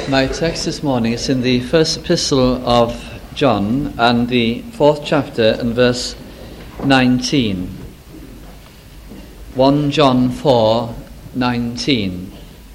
My text this morning is in the first epistle of John and the 4th chapter and verse 19. 1 John 4:19.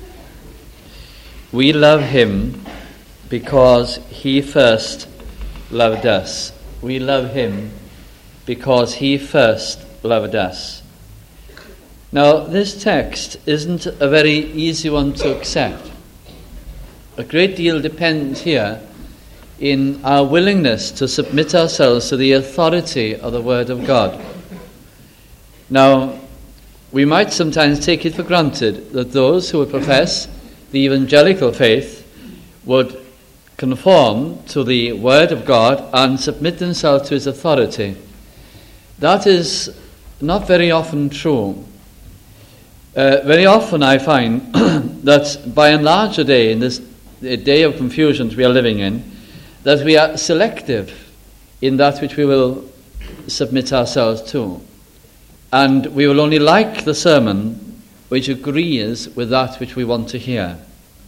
We love him because he first loved us. We love him because he first loved us. Now, this text isn't a very easy one to accept. A great deal depends here in our willingness to submit ourselves to the authority of the Word of God. Now, we might sometimes take it for granted that those who would profess the evangelical faith would conform to the Word of God and submit themselves to His authority. That is not very often true. Very often I find that by and large today, in this day of confusions we are living in, that we are selective in that which we will submit ourselves to. And we will only like the sermon which agrees with that which we want to hear.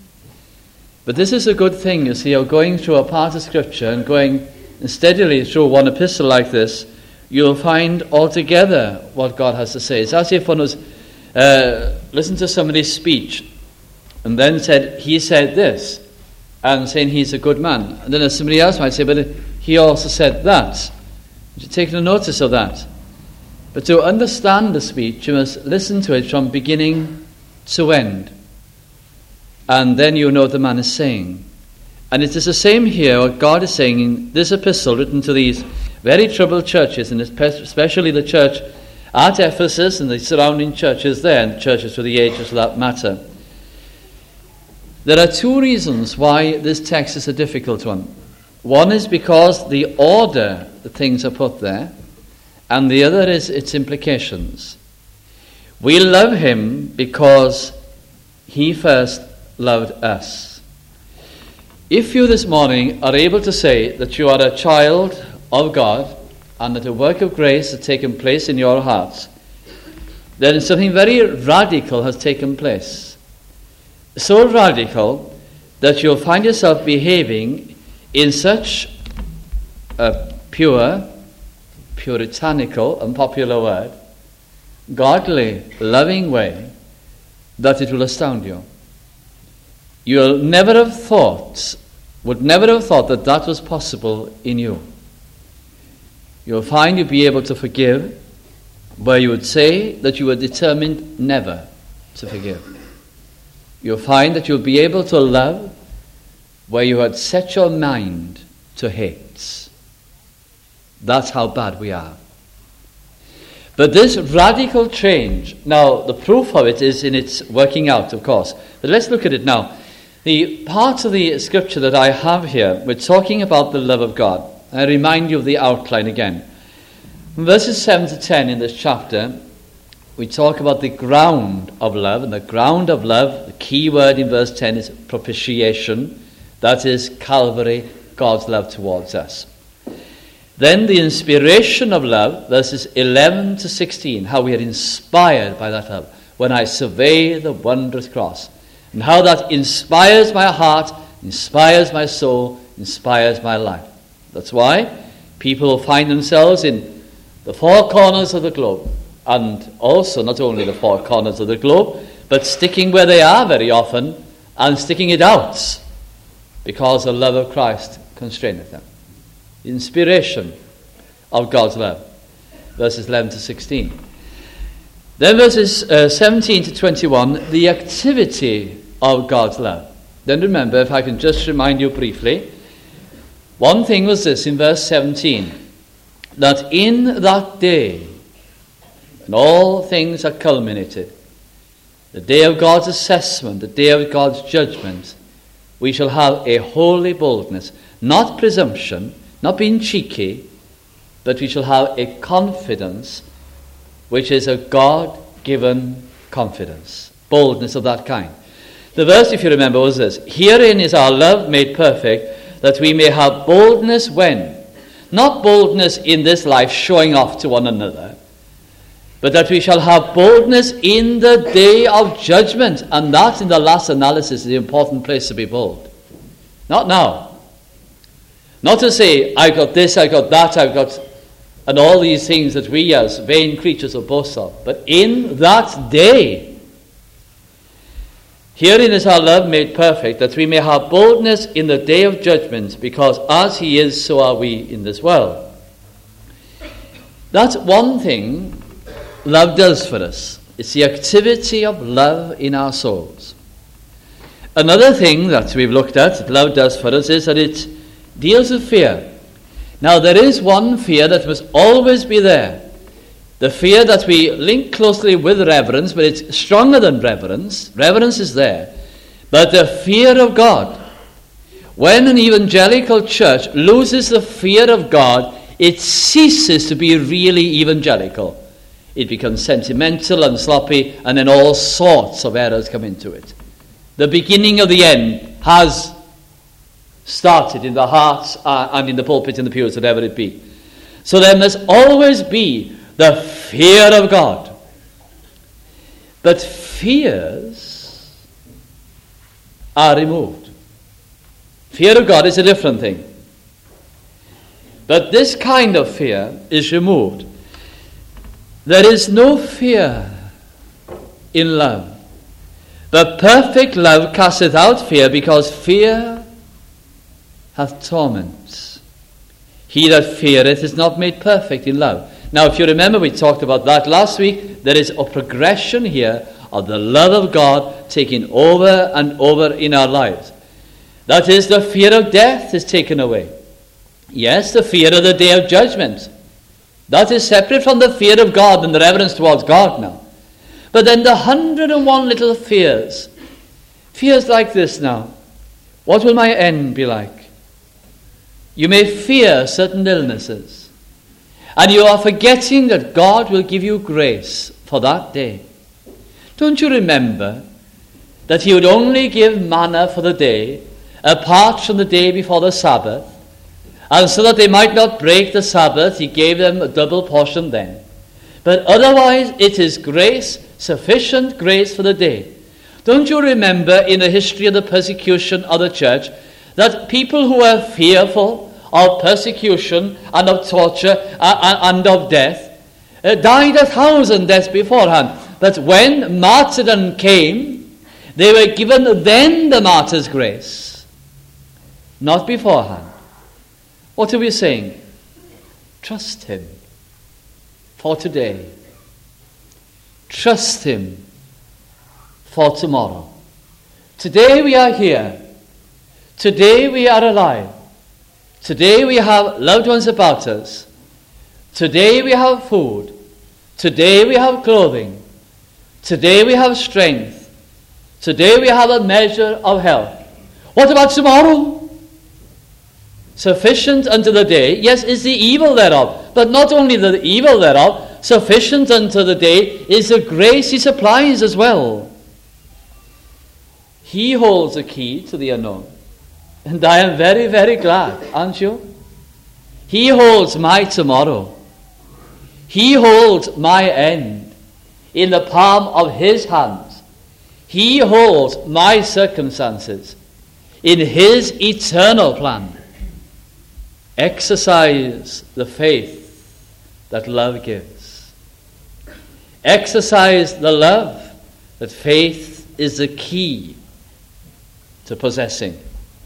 But this is a good thing, you see, of going through a part of Scripture and going steadily through one epistle like this. You'll find altogether what God has to say. It's as if one was listened to somebody's speech and then said, he said this, and saying he's a good man. And then somebody else might say, but he also said that. You should take no notice of that. But to understand the speech, you must listen to it from beginning to end. And then you know what the man is saying. And it is the same here, what God is saying in this epistle written to these very troubled churches, and especially the church at Ephesus and the surrounding churches there, and churches for the ages for that matter. There are two reasons why this text is a difficult one. One is because the order the things are put there, and the other is its implications. We love him because he first loved us. If you this morning are able to say that you are a child of God and that a work of grace has taken place in your hearts, then something very radical has taken place. So radical that you'll find yourself behaving in such a pure, puritanical, unpopular word, godly, loving way that it will astound you. You'll never have thought, would never have thought that that was possible in you. You'll find you'll be able to forgive where you would say that you were determined never to forgive. You'll find that you'll be able to love where you had set your mind to hate. That's how bad we are. But this radical change, now the proof of it is in its working out, of course. But let's look at it now. The part of the scripture that I have here, we're talking about the love of God. I remind you of the outline again. From verses 7 to 10 in this chapter, we talk about the ground of love, and the ground of love, the key word in verse 10 is propitiation. That is Calvary, God's love towards us. Then the inspiration of love, verses 11 to 16, how we are inspired by that love. When I survey the wondrous cross, and how that inspires my heart, inspires my soul, inspires my life. That's why people find themselves in the four corners of the globe, and also not only the four corners of the globe, but sticking where they are very often, and sticking it out, because the love of Christ constraineth them. The inspiration of God's love, verses 11 to 16. Then verses 17 to 21, the activity of God's love. Then remember, if I can just remind you briefly, one thing was this in verse 17, that in that day, when all things are culminated, the day of God's assessment, the day of God's judgment, we shall have a holy boldness, not presumption, not being cheeky, but we shall have a confidence which is a God-given confidence, boldness of that kind. The verse, if you remember, was this: herein is our love made perfect, that we may have boldness when? Not boldness in this life showing off to one another, but that we shall have boldness in the day of judgment. And that, in the last analysis, is the important place to be bold. Not now. Not to say, I've got this, I've got that, I've got... and all these things that we as vain creatures will boast of. But in that day, herein is our love made perfect, that we may have boldness in the day of judgment, because as he is, so are we in this world. That's one thing love does for us. It's the activity of love in our souls. Another thing that we've looked at, that love does for us, is that it deals with fear. Now, there is one fear that must always be there. The fear that we link closely with reverence, but it's stronger than reverence. Reverence is there. But the fear of God. When an evangelical church loses the fear of God, it ceases to be really evangelical. It becomes sentimental and sloppy, and then all sorts of errors come into it. The beginning of the end has started in the hearts and in the pulpit and the pews, whatever it be. So there must always be the fear of God. But fears are removed. Fear of God is a different thing. But this kind of fear is removed. There is no fear in love. But perfect love casteth out fear, because fear hath torment. He that feareth is not made perfect in love. Now, if you remember, we talked about that last week. There is a progression here of the love of God taking over and over in our lives. That is, the fear of death is taken away. Yes, the fear of the day of judgment. That is separate from the fear of God and the reverence towards God now. But then the 101 little fears. Fears like this now. What will my end be like? You may fear certain illnesses. And you are forgetting that God will give you grace for that day. Don't you remember that he would only give manna for the day, apart from the day before the Sabbath? And so that they might not break the Sabbath, he gave them a double portion then. But otherwise, it is grace, sufficient grace for the day. Don't you remember in the history of the persecution of the church that people who were fearful of persecution and of torture and of death died 1,000 deaths beforehand? But when martyrdom came, they were given then the martyr's grace, not beforehand. What are we saying? Trust him for today. Trust him for tomorrow. Today we are here. Today we are alive. Today we have loved ones about us. Today we have food. Today we have clothing. Today we have strength. Today we have a measure of health. What about tomorrow? Sufficient unto the day, yes, is the evil thereof. But not only the evil thereof, sufficient unto the day is the grace he supplies as well. He holds the key to the unknown. And I am very, very glad, aren't you? He holds my tomorrow. He holds my end in the palm of his hands. He holds my circumstances in his eternal plan. Exercise the faith that love gives. Exercise the love that faith is the key to possessing.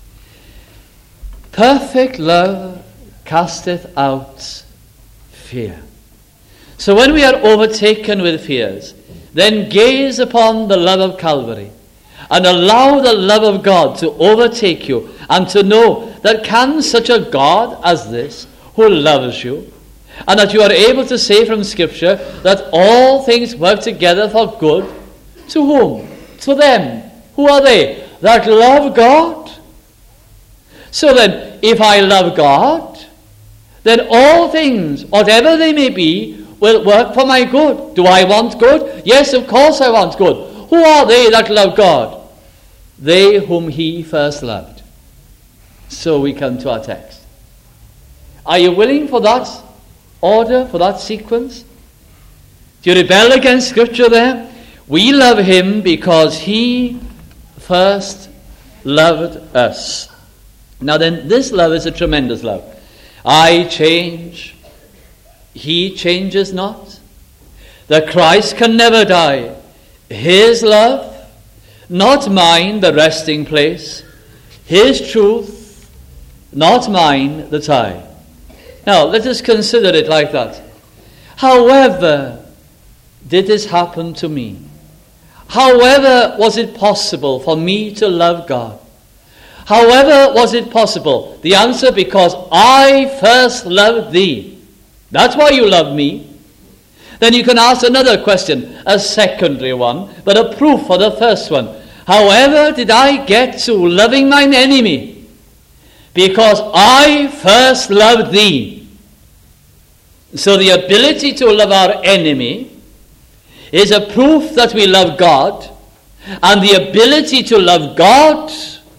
Perfect love casteth out fear. So when we are overtaken with fears, then gaze upon the love of Calvary and allow the love of God to overtake you, and to know that can such a God as this, who loves you, and that you are able to say from Scripture that all things work together for good, to whom? To them. Who are they? That love God. So then, if I love God, then all things, whatever they may be, will work for my good. Do I want good? Yes, of course I want good. Who are they that love God? They whom he first loved. So we come to our text. Are you willing for that order, for that sequence? Do you rebel against Scripture there? We love him because he first loved us. Now then, this love is a tremendous love. I change, he changes not. The Christ can never die. His love, not mine, the resting place. His truth, not mine, the tie. Now, let us consider it like that. However did this happen to me? However was it possible for me to love God? However was it possible? The answer, because I first loved thee. That's why you love me. Then you can ask another question, a secondary one, but a proof for the first one. However did I get to loving mine enemy? Because I first loved thee. So the ability to love our enemy is a proof that we love God, and the ability to love God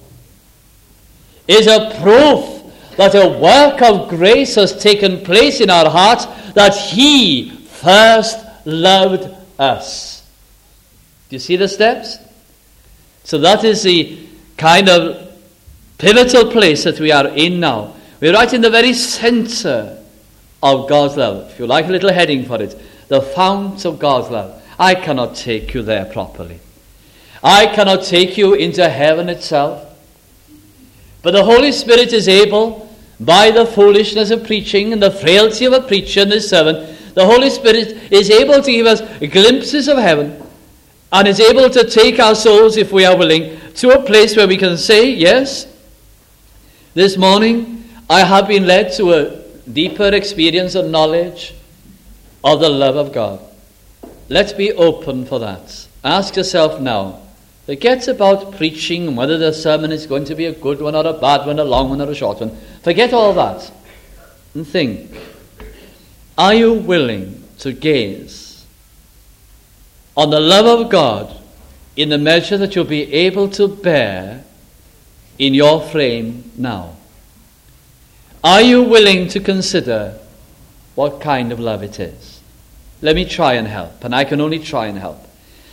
is a proof that a work of grace has taken place in our hearts, that he first loved us. Do you see the steps? So that is the kind of pivotal place that we are in now. We're right in the very center of God's love. If you like a little heading for it, the fount of God's love. I cannot take you there properly. I cannot take you into heaven itself. But the Holy Spirit is able, by the foolishness of preaching and the frailty of a preacher and his servant, the Holy Spirit is able to give us glimpses of heaven, and is able to take our souls, if we are willing, to a place where we can say, yes, this morning I have been led to a deeper experience of knowledge of the love of God. Let's be open for that. Ask yourself now, forget about preaching and whether the sermon is going to be a good one or a bad one, a long one or a short one. Forget all that and think, are you willing to gaze on the love of God in the measure that you'll be able to bear in your frame now? Are you willing to consider what kind of love it is? Let me try and help, and I can only try and help.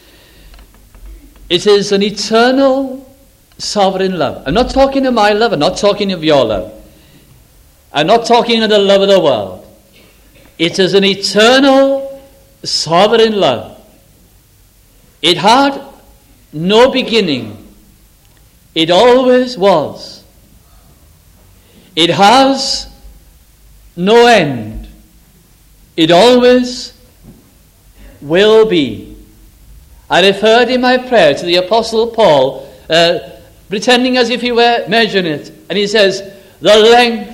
It is an eternal, sovereign love. I'm not talking of my love, I'm not talking of your love. I'm not talking of the love of the world. It is an eternal, sovereign love. It had no beginning. It always was. It has no end. It always will be. I referred in my prayer to the Apostle Paul, pretending as if he were measuring it. And he says, the length,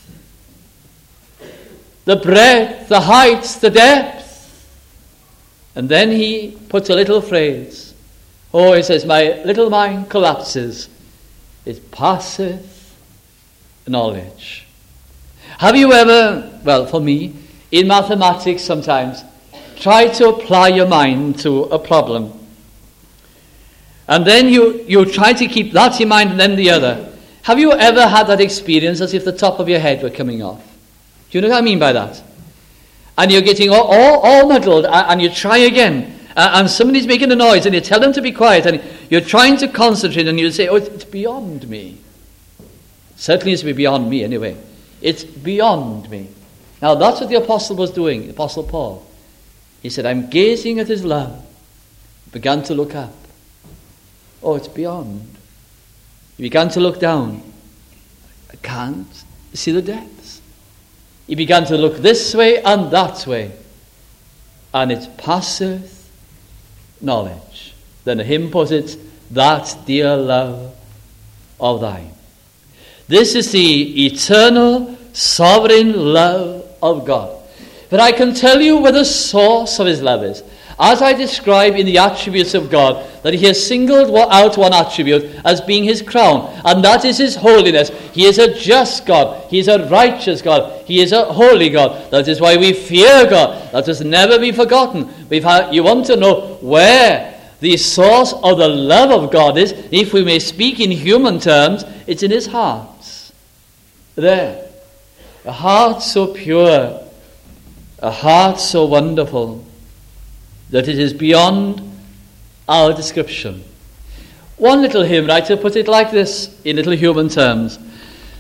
the breadth, the height, the depth. And then he puts a little phrase. Oh, he says, my little mind collapses. It passeth knowledge. Have you ever, well, for me, in mathematics sometimes, try to apply your mind to a problem. And then you try to keep that in mind and then the other. Have you ever had that experience as if the top of your head were coming off? Do you know what I mean by that? And you're getting all muddled, and you try again. And somebody's making a noise, and you tell them to be quiet, and you're trying to concentrate, and you say, oh, it's beyond me. It certainly is beyond me anyway. It's beyond me. Now that's what the apostle was doing, the Apostle Paul. He said, I'm gazing at his love. Began to look up. Oh, it's beyond. He began to look down. I can't see the depths. He began to look this way and that way. And it passeth knowledge. Then the hymn puts it, that dear love of thine. This is the eternal, sovereign love of God. But I can tell you where the source of his love is. As I describe in the attributes of God, that he has singled out one attribute as being his crown, and that is his holiness. He is a just God. He is a righteous God. He is a holy God. That is why we fear God. That has never been forgotten. You want to know where the source of the love of God is, if we may speak in human terms, it's in his heart. There. A heart so pure, a heart so wonderful, that it is beyond our description. One little hymn writer put it like this, in little human terms.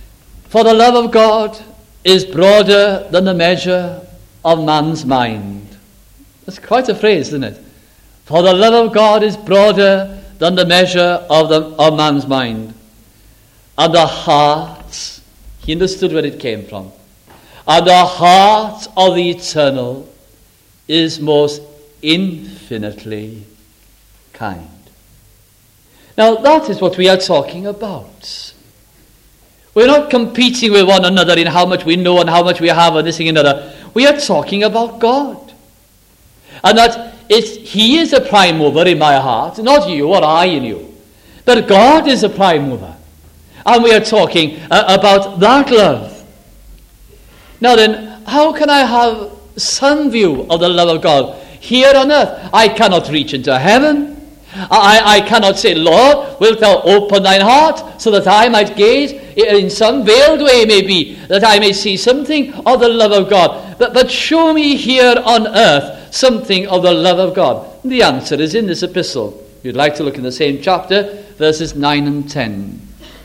For the love of God is broader than the measure of man's mind. That's quite a phrase, isn't it? For the love of God is broader than the measure of man's mind. And the heart, he understood where it came from. And the heart of the eternal is most infinitely kind. Now that is what we are talking about. We're not competing with one another in how much we know and how much we have and this and another. We are talking about God. And that he is a prime mover in my heart, not you or I in you. But God is a prime mover. And we are talking about that love. Now then, how can I have some view of the love of God here on earth? I cannot reach into heaven. I cannot say, Lord, wilt thou open thine heart so that I might gaze in some veiled way, maybe, that I may see something of the love of God. But show me here on earth something of the love of God. And the answer is in this epistle. If you'd like to look in the same chapter, verses 9 and 10.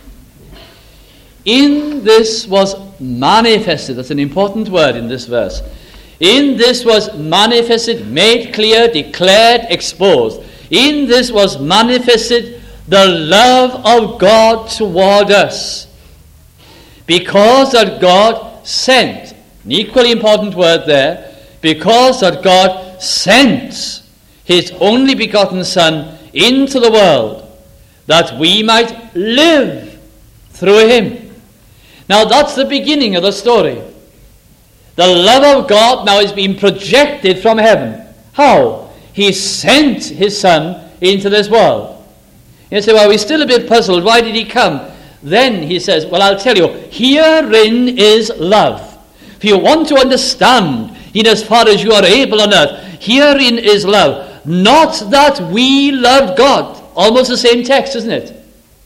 In this was manifested. That's an important word in this verse. In this was manifested, made clear, declared, exposed. In this was manifested the love of God toward us. Because that God sent, an equally important word there, because that God sent his only begotten Son into the world, that we might live through him. Now that's the beginning of the story. The love of God now is being projected from heaven. How? He sent his Son into this world. You say, well, we're still a bit puzzled. Why did he come? Then he says, well, I'll tell you, herein is love. If you want to understand, in as far as you are able on earth, herein is love. Not that we loved God. Almost the same text, isn't it?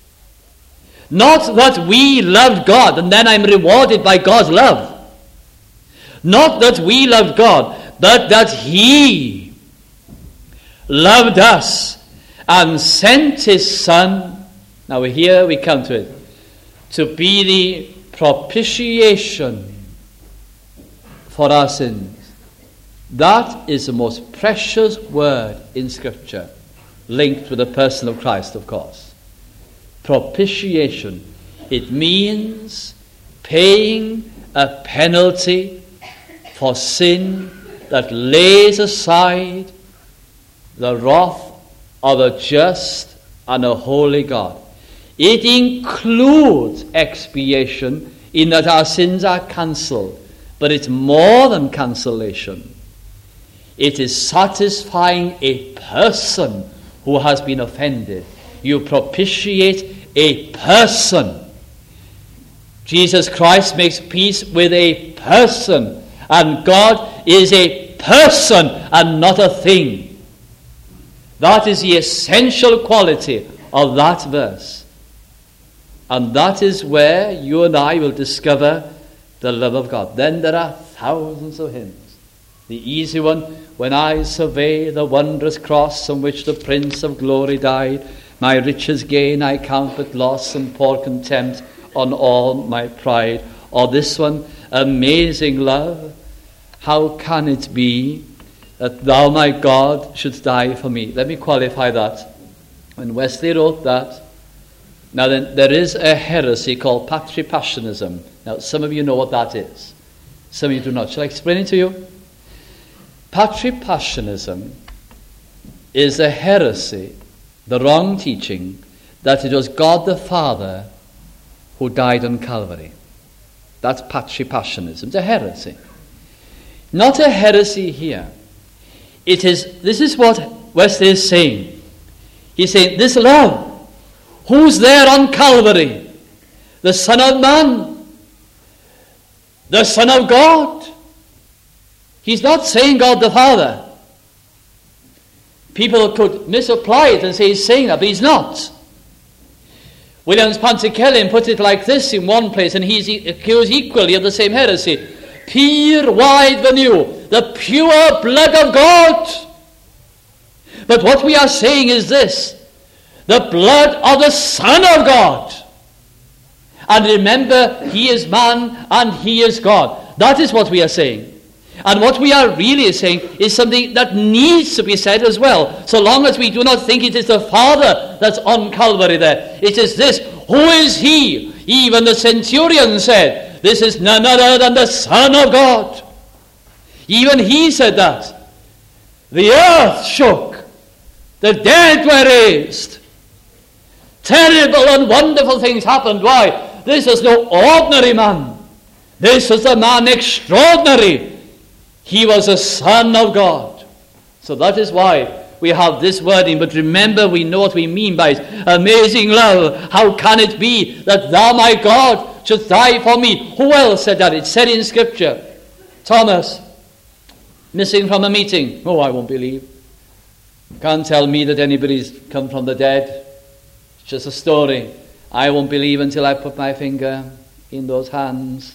Not that we loved God, and then I'm rewarded by God's love. Not that we loved God, but that he loved us and sent his Son. Now here we come to it. To be the propitiation for our sins. That is the most precious word in Scripture, linked with the person of Christ, of course. Propitiation. It means paying a penalty for sin that lays aside the wrath of a just and a holy God. It includes expiation in that our sins are cancelled, but it's more than cancellation. It is satisfying a person who has been offended. You propitiate a person. Jesus Christ makes peace with a person, and God is a person and not a thing. That is the essential quality of that verse. And that is where you and I will discover the love of God. Then there are thousands of hymns. The easy one, when I survey the wondrous cross on which the Prince of Glory died, my riches gain I count but loss and pour contempt on all my pride. Or this one, amazing love, how can it be that thou, my God, shouldst die for me? Let me qualify that. When Wesley wrote that, now then, there is a heresy called patripassionism. Now, some of you know what that is. Some of you do not. Shall I explain it to you? Patripassionism is a heresy, the wrong teaching, that it was God the Father who died on Calvary. That's patripassionism. It's a heresy. Not a heresy here. This is what Wesley is saying. He's saying, this love, who's there on Calvary? The Son of Man, the Son of God. He's not saying God the Father. People could misapply it and say he's saying that, but he's not. Williams Pantycelyn put it like this in one place, and he's accused equally of the same heresy. Pure wide venue, the pure blood of God. But what we are saying is this: the blood of the Son of God. And remember, he is man and he is God. That is what we are saying. And what we are really saying is something that needs to be said as well. So long as we do not think it is the Father that's on Calvary there. It is this: who is he? Even the centurion said, this is none other than the Son of God. Even he said that. The earth shook. The dead were raised. Terrible and wonderful things happened. Why? This is no ordinary man. This is a man extraordinary. He was a Son of God. So that is why we have this wording. But remember, we know what we mean by it. Amazing love. How can it be that thou, my God, should die for me? Who else said that? It's said in Scripture. Thomas, missing from a meeting. Oh, I won't believe. Can't tell me that anybody's come from the dead. It's just a story. I won't believe until I put my finger in those hands.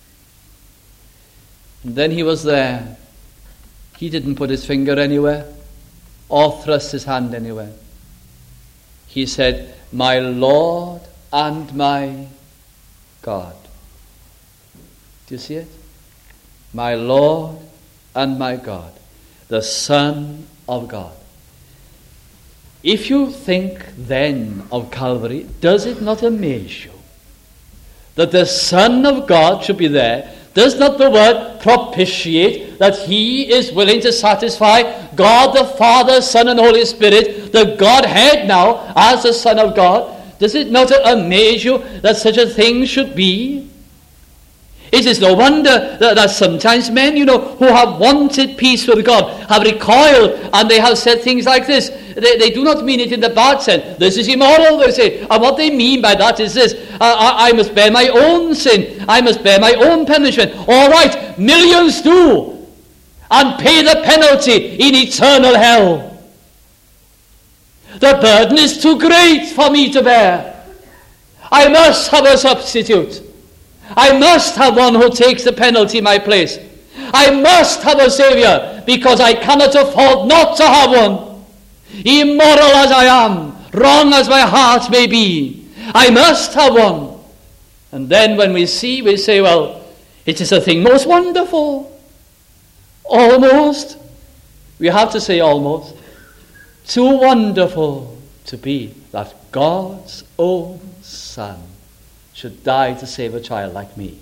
And then he was there. He didn't put his finger anywhere or thrust his hand anywhere. He said, my Lord and my God. Do you see it? My Lord and my God, the Son of God. If you think then of Calvary, does it not amaze you that the Son of God should be there? Does not the word propitiate that he is willing to satisfy God the Father, Son, and Holy Spirit, the Godhead now as the Son of God? Does it not amaze you that such a thing should be? It is no wonder that sometimes men, who have wanted peace with God, have recoiled, and they have said things like this. They do not mean it in the bad sense. This is immoral, they say. And what they mean by that is this: I must bear my own sin. I must bear my own punishment. All right, millions do. And pay the penalty in eternal hell. The burden is too great for me to bear. I must have a substitute. I must have one who takes the penalty in my place. I must have a Savior, because I cannot afford not to have one. Immoral as I am, wrong as my heart may be, I must have one. And then when we say, well, it is a thing most wonderful. Almost, we have to say almost, too wonderful to be that God's own Son should die to save a child like me.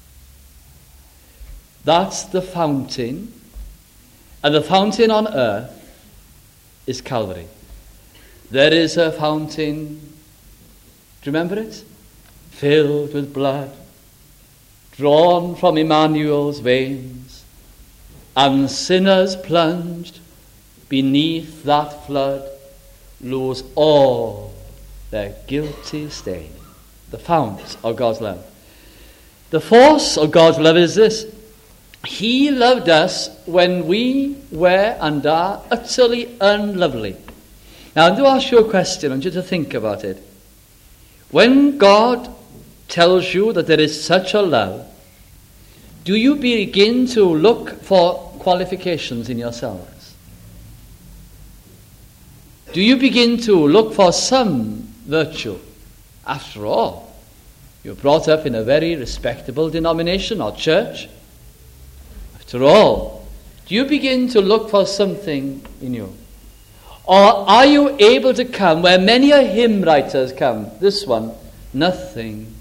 That's the fountain. And the fountain on earth is Calvary. There is a fountain, do you remember it? Filled with blood, drawn from Emmanuel's veins, and sinners plunged beneath that flood lose all their guilty stain. The fount of God's love. The force of God's love is this: he loved us when we were and are utterly unlovely. Now, I'm going to ask you a question. I want you to think about it. When God tells you that there is such a love, do you begin to look for qualifications in yourselves? Do you begin to look for some virtue? After all, you're brought up in a very respectable denomination or church. After all, do you begin to look for something in you? Or are you able to come where many a hymn writers come? This one, nothing,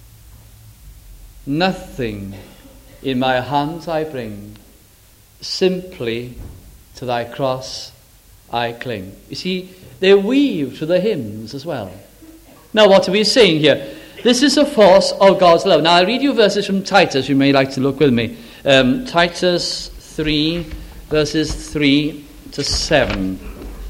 nothing in my hands I bring, simply to thy cross I cling. You see, they weave to the hymns as well. Now, what are we saying here? This is a force of God's love. Now, I'll read you verses from Titus. You may like to look with me. Titus 3, verses 3 to 7.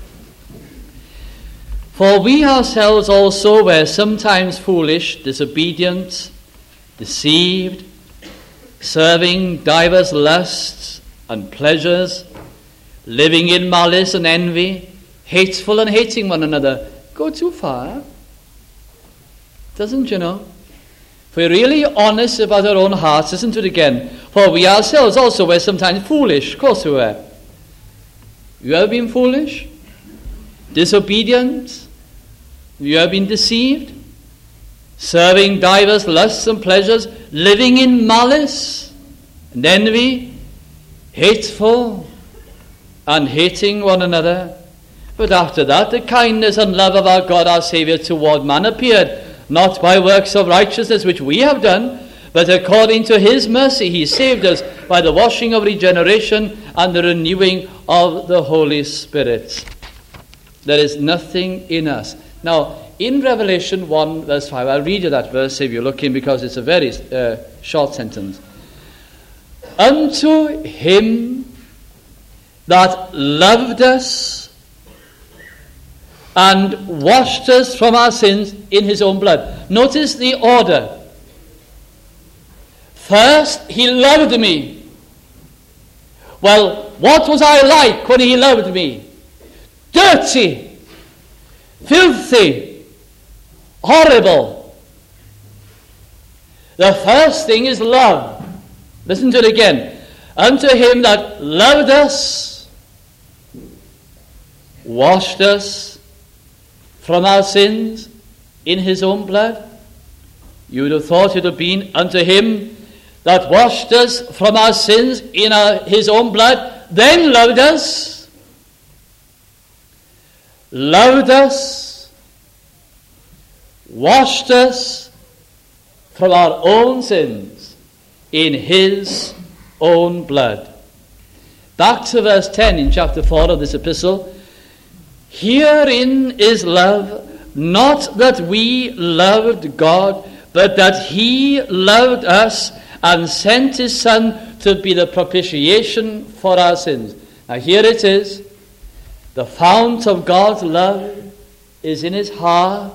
For we ourselves also were sometimes foolish, disobedient, deceived, serving divers lusts and pleasures, living in malice and envy, hateful and hating one another. Go too far. Doesn't, If we're really honest about our own hearts, listen to it again. For we ourselves also were sometimes foolish. Of course we were. You ever been foolish? Disobedient? You ever been deceived? serving divers lusts and pleasures, living in malice and envy, hateful and hating one another. But after that, the kindness and love of our God, our Saviour, toward man appeared, not by works of righteousness which we have done, but according to his mercy he saved us by the washing of regeneration and the renewing of the Holy Spirit. There is nothing in us. Now, in Revelation 1 verse 5, I'll read you that verse if you're looking, because it's a very short sentence. Unto him that loved us and washed us from our sins in his own blood. Notice the order. First, he loved me. Well, what was I like when he loved me? Dirty, filthy, horrible. The first thing is love. Listen to it again. Unto him that loved us, washed us from our sins in his own blood. You would have thought it would have been unto him that washed us from our sins in his own blood, then loved us, washed us from our own sins in his own blood. Back to verse 10 in chapter 4 of this epistle. Herein is love, not that we loved God, but that he loved us and sent his Son to be the propitiation for our sins. Now here it is. The fount of God's love is in his heart,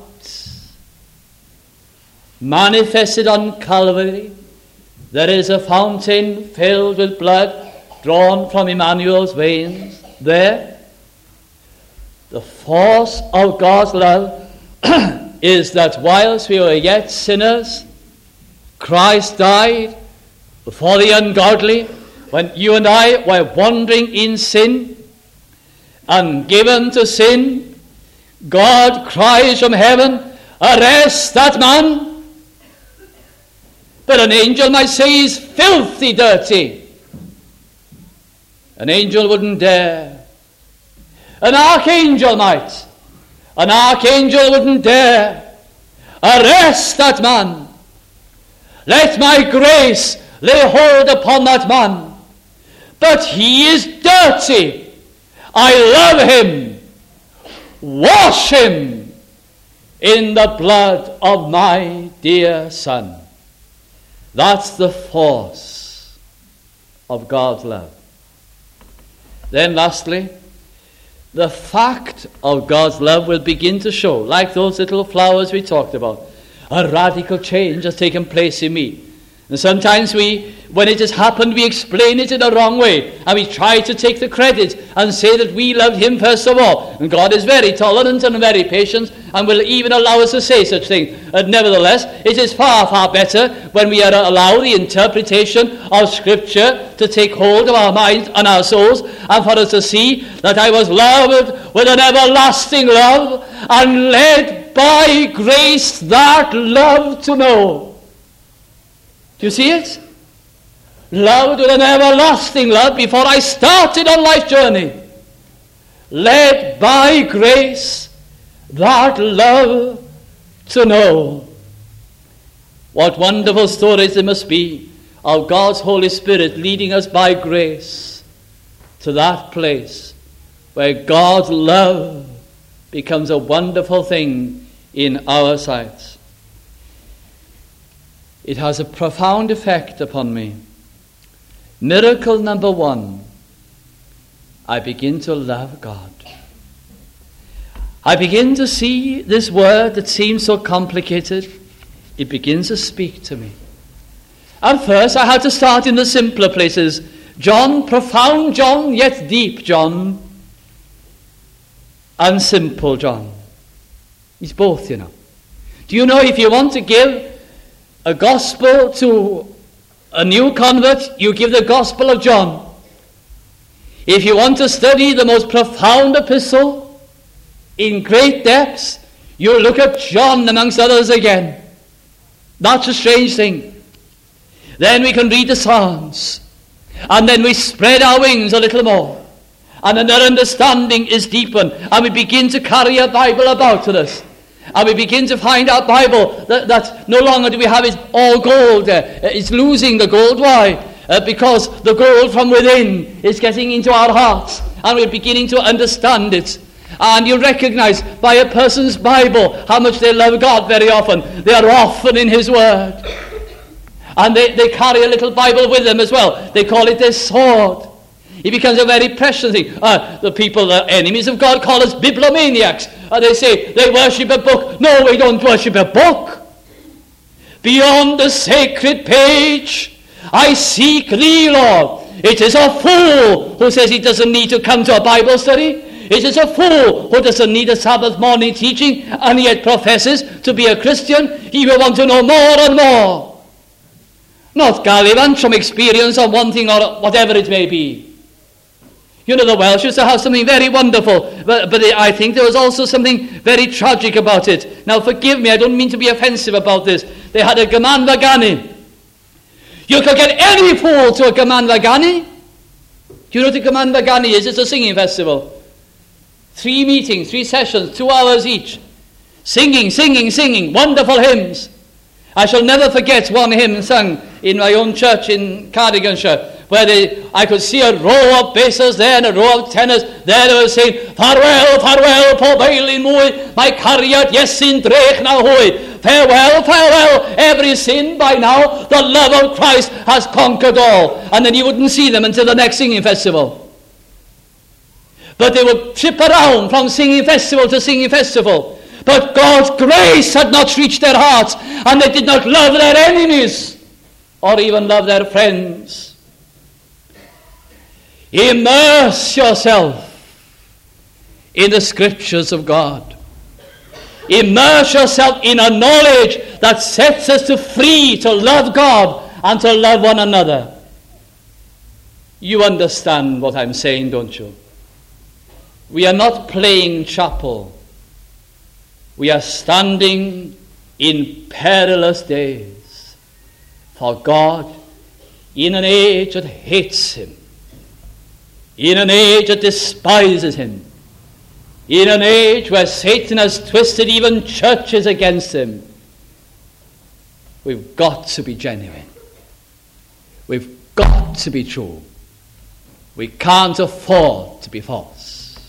manifested on Calvary. There is a fountain filled with blood drawn from Emmanuel's veins there. The force of God's love is that whilst we were yet sinners, Christ died for the ungodly. When you and I were wandering in sin and given to sin, God cries from heaven, arrest that man. But an angel might say he's filthy, dirty. An angel wouldn't dare. An archangel might. An archangel wouldn't dare. Arrest that man. Let my grace lay hold upon that man. But he is dirty. I love him. Wash him in the blood of my dear Son. That's the force of God's love. Then lastly, the fact of God's love will begin to show, like those little flowers we talked about. A radical change has taken place in me. And sometimes when it has happened, we explain it in the wrong way. And we try to take the credit and say that we loved him first of all. And God is very tolerant and very patient and will even allow us to say such things. But nevertheless, it is far, far better when we are allowed the interpretation of Scripture to take hold of our minds and our souls, and for us to see that I was loved with an everlasting love and led by grace that love to know. Do you see it? Loved with an everlasting love before I started on life's journey. Led by grace that love to know. What wonderful stories there must be of God's Holy Spirit leading us by grace to that place where God's love becomes a wonderful thing in our sight. It has a profound effect upon me. Miracle number 1, I begin to love God. I begin to see this word that seems so complicated. It begins to speak to me. At first, I had to start in the simpler places. John, profound John, yet deep John, and simple John. He's both, you know. Do you know, if you want to give a gospel to a new convert, you give the Gospel of John. If you want to study the most profound epistle in great depths, you look at John amongst others again. That's a strange thing. Then we can read the Psalms, and then we spread our wings a little more, and then our understanding is deepened, and we begin to carry a Bible about with us. And we begin to find our Bible that no longer do we have it all gold. It's losing the gold. Why? Because the gold from within is getting into our hearts, and we're beginning to understand it. And you recognize by a person's Bible how much they love God very often. They are often in His Word. And they carry a little Bible with them as well. They call it their sword. It becomes a very precious thing. The people, the enemies of God, call us bibliomaniacs. They say they worship a book. No, we don't worship a book. Beyond the sacred page, I seek thee, Lord. It is a fool who says he doesn't need to come to a Bible study. It is a fool who doesn't need a Sabbath morning teaching and yet professes to be a Christian. He will want to know more and more. Not gallivant from experience on one thing or whatever it may be. You know, the Welsh used to have something very wonderful, but I think there was also something very tragic about it. Now, forgive me, I don't mean to be offensive about this. They had a Gaman Vagani. You could get any fool to a Gaman Vagani. Do you know what a Gaman Vagani is? It's a singing festival. 3 meetings, 3 sessions, 2 hours each. Singing, singing, singing, wonderful hymns. I shall never forget one hymn sung in my own church in Cardiganshire, where I could see a row of basses there and a row of tenors. There they were saying, farewell, farewell, poor Bailey Mwy, my cariad, yes, in drech na hwy. Farewell, farewell, every sin by now, the love of Christ has conquered all. And then you wouldn't see them until the next singing festival. But they would trip around from singing festival to singing festival. But God's grace had not reached their hearts, and they did not love their enemies, or even love their friends. Immerse yourself in the Scriptures of God. Immerse yourself in a knowledge that sets us free to love God and to love one another. You understand what I'm saying, don't you? We are not playing chapel. We are standing in perilous days for God in an age that hates Him, in an age that despises Him, in an age where Satan has twisted even churches against Him. We've got to be genuine. We've got to be true. We can't afford to be false.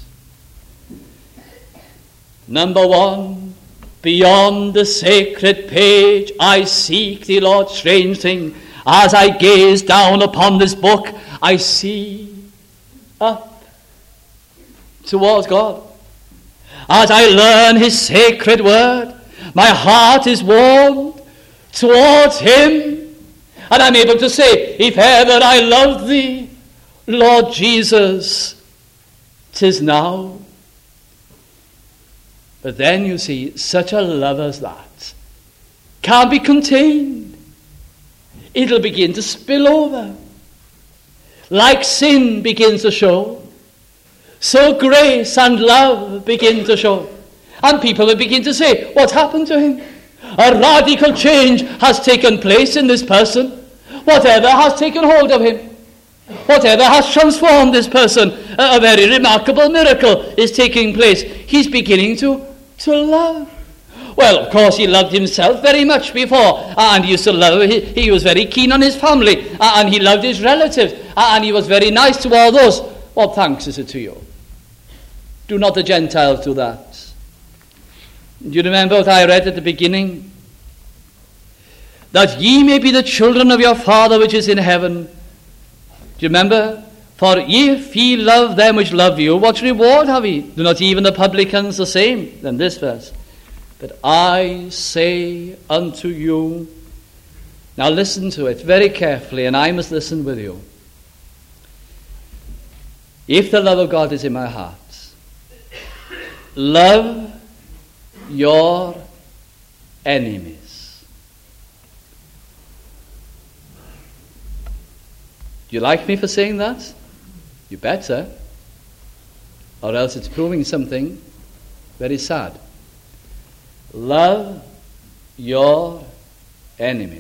Number 1, beyond the sacred page, I seek thee, Lord. Strange thing, as I gaze down upon this book, I see up towards God. As I learn His sacred word, my heart is warmed towards Him, and I'm able to say, if ever I loved thee, Lord Jesus, 'tis now. But then you see, such a love as that can't be contained. It'll begin to spill over. Like sin begins to show, so grace and love begin to show. And people will begin to say, what happened to him? A radical change has taken place in this person. Whatever has taken hold of him, whatever has transformed this person, a very remarkable miracle is taking place. He's beginning to love. Well, of course, he loved himself very much before, and he used to love, he was very keen on his family, and he loved his relatives, and he was very nice to all those. What thanks is it to you? Do not the Gentiles do that? Do you remember what I read at the beginning? That ye may be the children of your Father which is in heaven. Do you remember? For if ye love them which love you, what reward have ye? Do not even the publicans the same? Then this verse. But I say unto you. Now listen to it very carefully, and I must listen with you. If the love of God is in my heart, love your enemies. Do you like me for saying that? You better, or else it's proving something very sad. Love your enemies.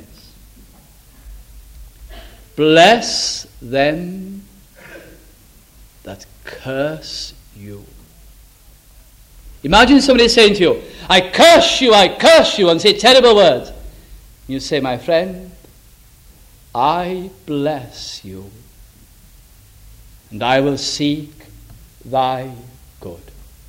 Bless them that curse you. Imagine somebody saying to you, I curse you, and say terrible words. You say, my friend, I bless you, and I will seek thy good.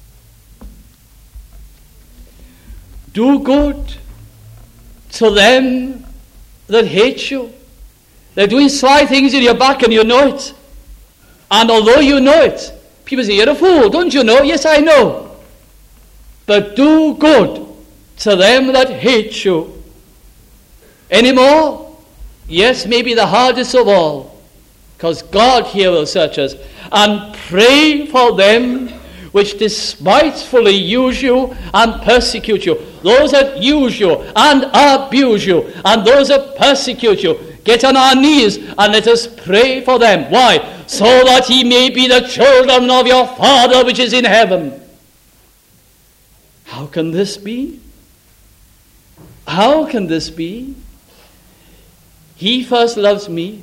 Do good to them that hate you. They're doing sly things in your back and you know it. And although you know it, people say, you're a fool, don't you know? Yes, I know. But do good to them that hate you. Any more? Yes, maybe the hardest of all, because God here will search us. And pray for them which despitefully use you and persecute you. Those that use you and abuse you, and those that persecute you. Get on our knees and let us pray for them. Why? So that ye may be the children of your Father which is in heaven. How can this be? How can this be? He first loves me.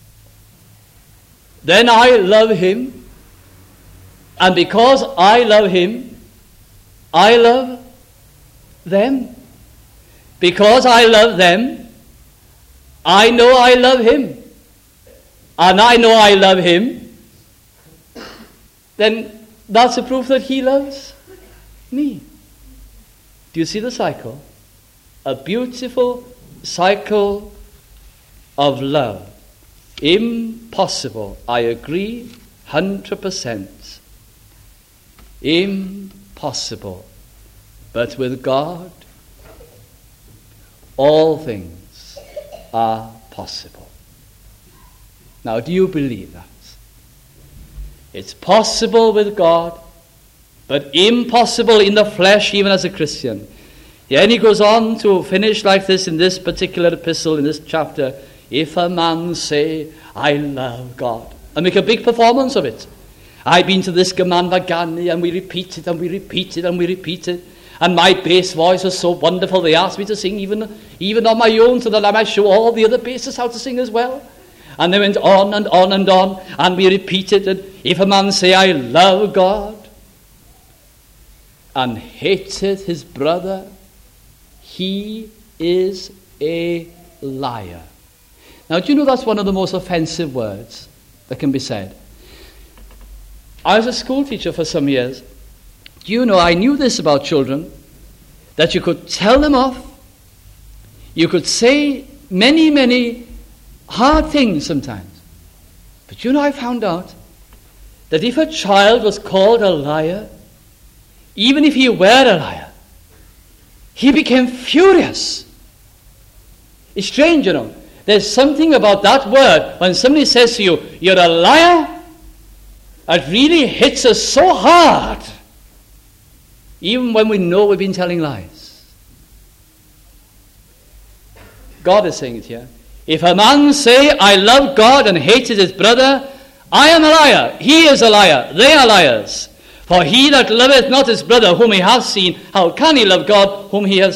Then I love him. And because I love him, I love them. Because I love them, I know I love him. And I know I love him. Then that's a proof that he loves me. Do you see the cycle? A beautiful cycle of love. Impossible. I agree 100%. Impossible. But with God, all things are possible. Now, do you believe that? It's possible with God, but impossible in the flesh, even as a Christian. Then he goes on to finish like this in this particular epistle, in this chapter. If a man say, I love God, and make a big performance of it. I've been to this Gaman and we repeat it, and we repeat it, and we repeat it. And my bass voice was so wonderful, they asked me to sing even on my own, so that I might show all the other basses how to sing as well. And they went on and on and on, and we repeated it. If a man say, I love God, and hateth his brother, he is a liar. Now, do you know that's one of the most offensive words that can be said? I was a school teacher for some years. Do you know, I knew this about children, that you could tell them off, you could say many, many hard things sometimes. But you know, I found out that if a child was called a liar, even if he were a liar, he became furious. It's strange, you know. There's something about that word, when somebody says to you, you're a liar, it really hits us so hard. Even when we know we've been telling lies. God is saying it here. If a man say, I love God, and hated his brother, I am a liar. He is a liar. They are liars. For he that loveth not his brother whom he hath seen, how can he love God whom he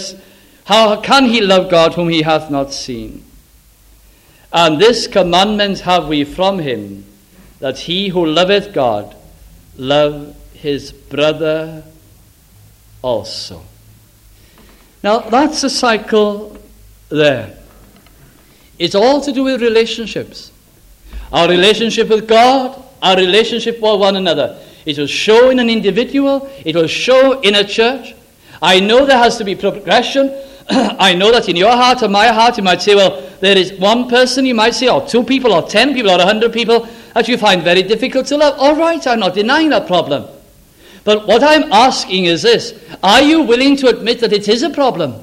hath not seen? And this commandment have we from him, that he who loveth God love his brother also. Now, that's a cycle there. It's all to do with relationships. Our relationship with God, our relationship with one another. It will show in an individual, it will show in a church. I know there has to be progression. I know that in your heart or my heart, you might say, well, there is one person, you might say, or 2 people, or 10 people, or 100 people, that you find very difficult to love. All right, I'm not denying that problem. But what I'm asking is this: are you willing to admit that it is a problem?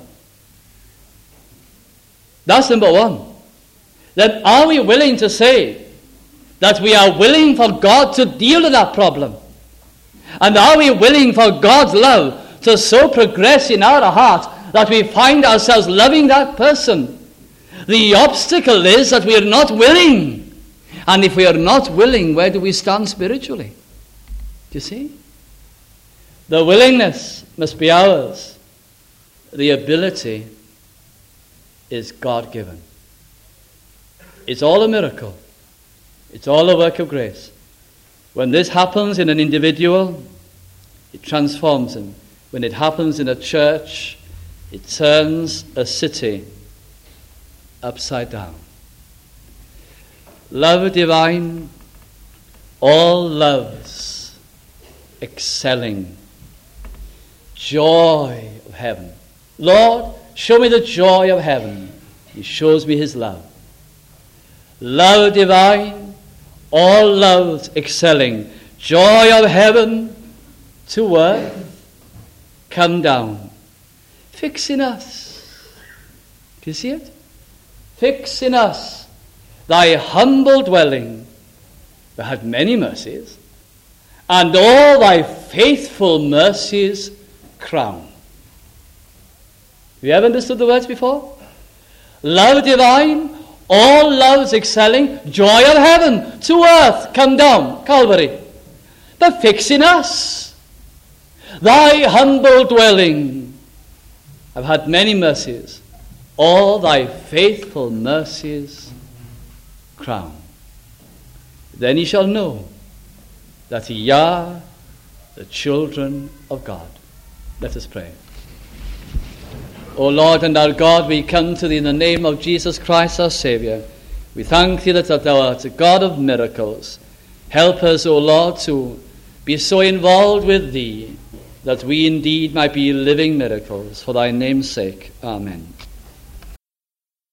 That's number one. Then are we willing to say that we are willing for God to deal with that problem? And are we willing for God's love to so progress in our heart that we find ourselves loving that person? The obstacle is that we are not willing. And if we are not willing, where do we stand spiritually? Do you see? The willingness must be ours. The ability is God-given. It's all a miracle. It's all a work of grace. When this happens in an individual, it transforms him. When it happens in a church, it turns a city upside down. Love divine, all loves excelling. Joy of heaven. Lord, show me the joy of heaven. He shows me his love. Love divine, all loves excelling. Joy of heaven to earth, come down. Fix in us. Do you see it? Fix in us thy humble dwelling. Thou hast many mercies, and all thy faithful mercies crown. Have you ever understood the words before? Love divine, all loves excelling, joy of heaven to earth, come down, Calvary. But fix in us thy humble dwelling. I've had many mercies, all thy faithful mercies crown. Then ye shall know that ye are the children of God. Let us pray. O Lord and our God, we come to thee in the name of Jesus Christ our Saviour. We thank thee that thou art a God of miracles. Help us, O Lord, to be so involved with thee that we indeed might be living miracles for thy name's sake. Amen.